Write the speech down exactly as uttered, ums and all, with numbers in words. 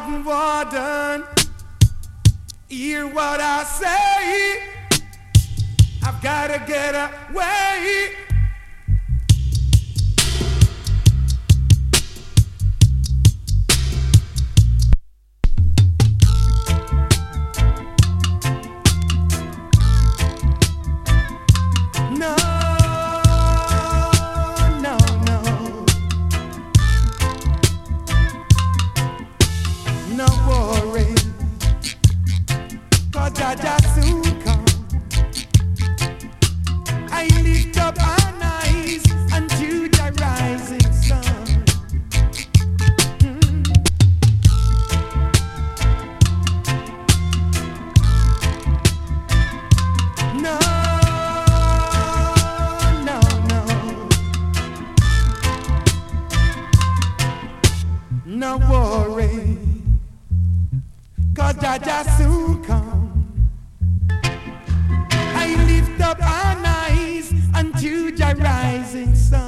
Martin Warden, hear what I say. I've gotta get away. No, no, no, no worry, 'cause Jaja soon come. I lift up our eyes unto the rising sun. Mm. No, no, no, no worry, 'cause Jaja soon come. I lift up our eyes unto the rising sun.